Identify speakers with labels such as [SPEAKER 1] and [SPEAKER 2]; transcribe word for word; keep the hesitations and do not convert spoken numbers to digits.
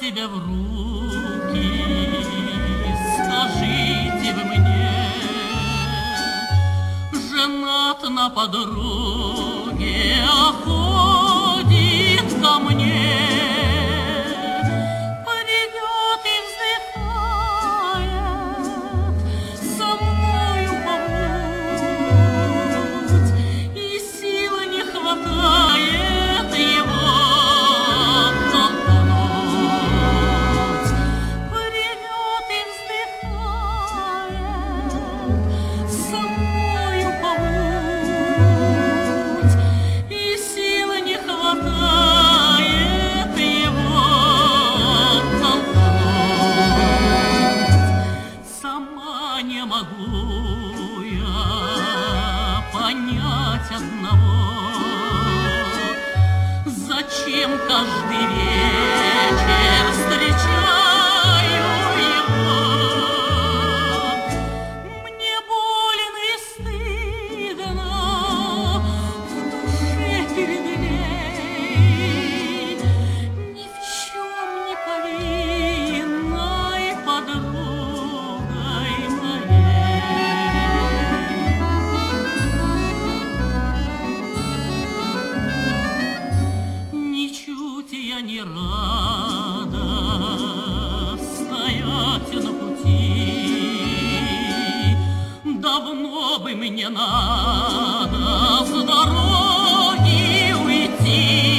[SPEAKER 1] тебя в руки, скажите вы мне, женат на подруге, а ходит ко мне. Придет и вздыхает, со мною побудь, и силы не хватает его толкнуть. Придет и вздыхает, со мною побудь, и силы не хватает его толкнуть. Сама не могу я понять одного, зачем каждый вечер встречаю его. Мне больно и стыдно в душе перед ней, ни в чем не повинной подругой моей. Ничуть я не рада стоять на пути, давно бы мне надо с дороги уйти.